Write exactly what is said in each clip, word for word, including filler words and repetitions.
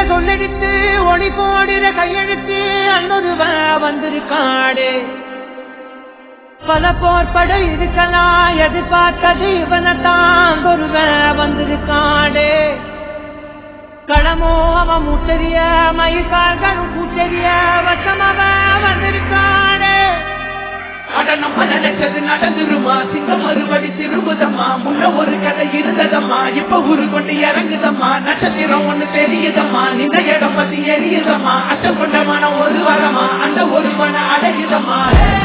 சொல்லெடுத்து ஒளி போடுற கையெழுத்து அன்னொருவ வந்திருக்காடு. பல போர்பட இருக்கலாம் எதிர்பார்த்தது இவனத்தான் ஒருவ வந்திருக்காடு. களமோ அவன் முத்தறிய மயிர்கால்களும் கூச்சரிய வசமவ வந்திருக்காடு. நம்ம நினைச்சது நடந்துருமா, சிங்கம் மறுபடி திரும்புதம்மா, முன்ன ஒரு கதை இருந்ததம்மா, இப்ப ஊரு கொண்டு இறங்குதம்மா, நட்சத்திரம் ஒண்ணு தெரியுதம்மா, நின்ற இடம் பத்தி எரியுதம்மா, அச்சம் கொண்ட மனம் ஒரு வரமா, அந்த ஒரு மன அடையுதம்மா.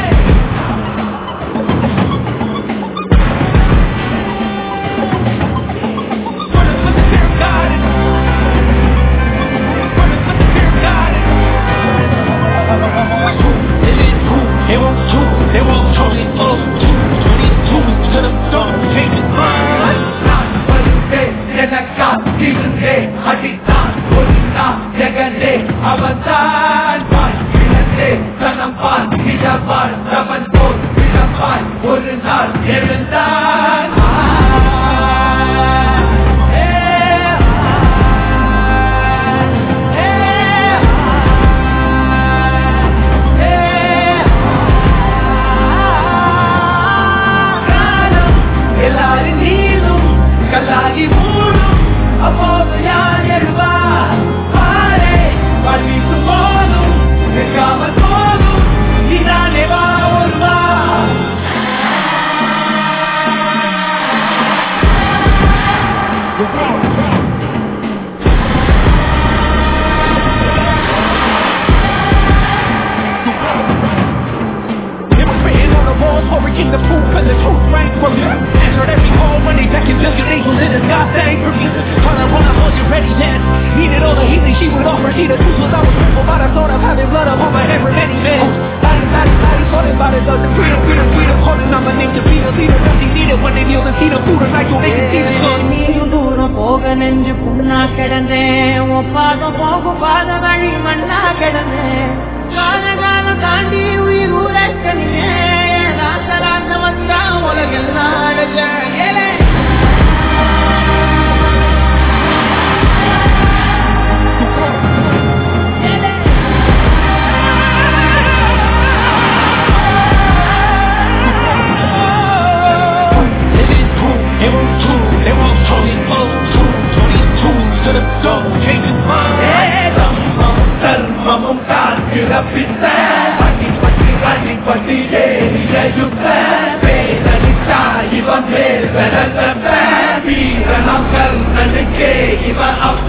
ஒரு நாள் எழுந்தான் எல்லாரும் நீளும் கல்லாகி மூடும் அப்போது யார் எழுவா பாரே பள்ளிக்கு போதும் நிற்காமல் போதும் நீதானே வா ஒருவா. King the proof and the truth rang from you. Answered every call when they back until your angels in the sky sang for me. Trying to run, I was your ready man. Needed all the healing she would offer. See the truth was I was grateful by the thought of having blood upon my head for many men. Body, body, body, sorting about it, the freedom, freedom, freedom. Calling on my name to be the leader. Nothing needed when they kneel and see the food and night so they can see the sun. நீயும் தூரம் போக நெஞ்சு புண்ணா கிடந்தேன், ஒப்பாகம் போகும் பாத வழி மண்ணா கிடந்தேன், கால காலம் தாண்டி உயிர் ஊரக்கணியே ராசராச வந்தா உலகெல்லாம் அடைஞ்ச ஏழை. Ivan